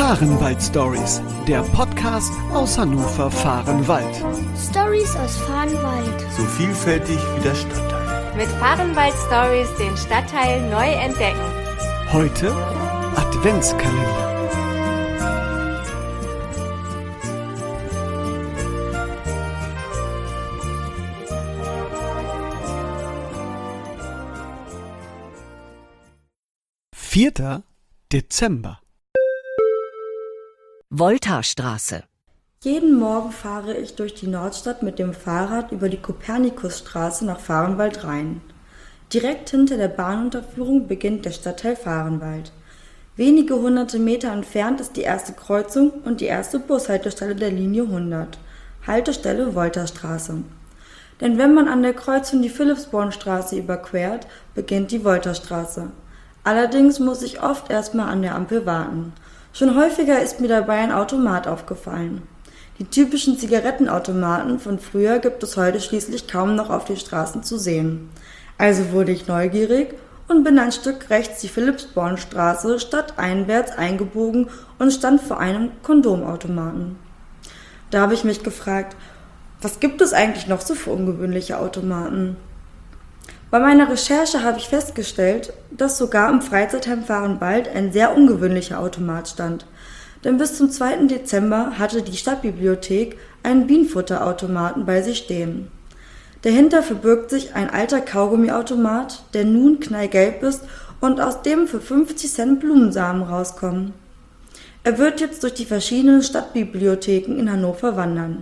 Fahrenwald-Stories, der Podcast aus Hannover Fahrenwald. Stories aus Fahrenwald. So vielfältig wie der Stadtteil. Mit Fahrenwald-Stories den Stadtteil neu entdecken. Heute Adventskalender. Vierter Dezember. Voltastraße. Jeden Morgen fahre ich durch die Nordstadt mit dem Fahrrad über die Kopernikusstraße nach Fahrenwald rein. Direkt hinter der Bahnunterführung beginnt der Stadtteil Fahrenwald. Wenige hunderte Meter entfernt ist die erste Kreuzung und die erste Bushaltestelle der Linie 100, Haltestelle Voltastraße. Denn wenn man an der Kreuzung die Philippsbornstraße überquert, beginnt die Voltastraße. Allerdings muss ich oft erstmal an der Ampel warten. Schon häufiger ist mir dabei ein Automat aufgefallen. Die typischen Zigarettenautomaten von früher gibt es heute schließlich kaum noch auf den Straßen zu sehen. Also wurde ich neugierig und bin ein Stück rechts die Philippsbornstraße stadteinwärts eingebogen und stand vor einem Kondomautomaten. Da habe ich mich gefragt, was gibt es eigentlich noch so für ungewöhnliche Automaten? Bei meiner Recherche habe ich festgestellt, dass sogar im Freizeitheim Fahrenwald ein sehr ungewöhnlicher Automat stand. Denn bis zum 2. Dezember hatte die Stadtbibliothek einen Bienenfutterautomaten bei sich stehen. Dahinter verbirgt sich ein alter Kaugummiautomat, der nun knallgelb ist und aus dem für 50 Cent Blumensamen rauskommen. Er wird jetzt durch die verschiedenen Stadtbibliotheken in Hannover wandern.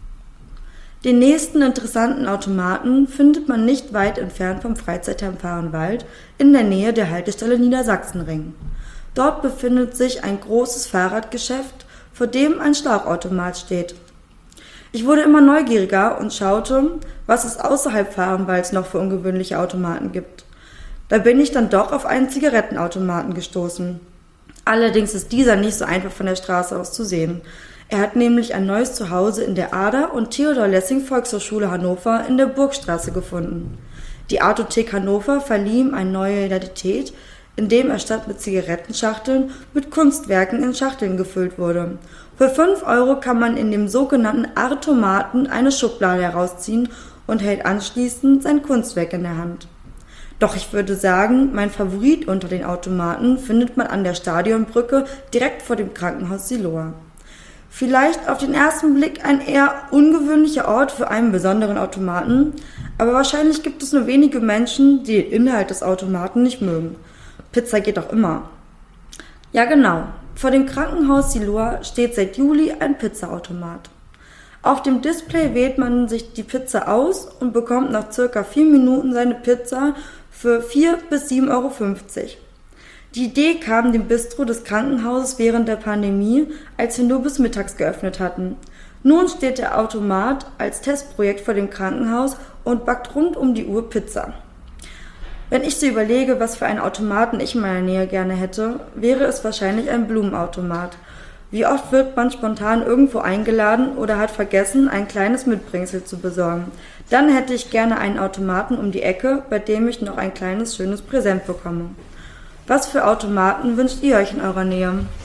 Den nächsten interessanten Automaten findet man nicht weit entfernt vom Freizeitheim Fahrenwald in der Nähe der Haltestelle Niedersachsenring. Dort befindet sich ein großes Fahrradgeschäft, vor dem ein Schlauchautomat steht. Ich wurde immer neugieriger und schaute, was es außerhalb Fahrenwalds noch für ungewöhnliche Automaten gibt. Da bin ich dann doch auf einen Zigarettenautomaten gestoßen. Allerdings ist dieser nicht so einfach von der Straße aus zu sehen. Er hat nämlich ein neues Zuhause in der Ader- und Theodor-Lessing-Volkshochschule Hannover in der Burgstraße gefunden. Die Artothek Hannover verlieh ihm eine neue Identität, indem er statt mit Zigarettenschachteln mit Kunstwerken in Schachteln gefüllt wurde. Für 5 € kann man in dem sogenannten Artomaten eine Schublade herausziehen und hält anschließend sein Kunstwerk in der Hand. Doch ich würde sagen, mein Favorit unter den Automaten findet man an der Stadionbrücke direkt vor dem Krankenhaus Siloa. Vielleicht auf den ersten Blick ein eher ungewöhnlicher Ort für einen besonderen Automaten, aber wahrscheinlich gibt es nur wenige Menschen, die den Inhalt des Automaten nicht mögen. Pizza geht doch immer. Ja genau, vor dem Krankenhaus Siloa steht seit Juli ein Pizzaautomat. Auf dem Display wählt man sich die Pizza aus und bekommt nach circa 4 Minuten seine Pizza für 4 bis 7,50 €. Die Idee kam dem Bistro des Krankenhauses während der Pandemie, als wir nur bis mittags geöffnet hatten. Nun steht der Automat als Testprojekt vor dem Krankenhaus und backt rund um die Uhr Pizza. Wenn ich so überlege, was für einen Automaten ich in meiner Nähe gerne hätte, wäre es wahrscheinlich ein Blumenautomat. Wie oft wird man spontan irgendwo eingeladen oder hat vergessen, ein kleines Mitbringsel zu besorgen? Dann hätte ich gerne einen Automaten um die Ecke, bei dem ich noch ein kleines schönes Präsent bekomme. Was für Automaten wünscht ihr euch in eurer Nähe?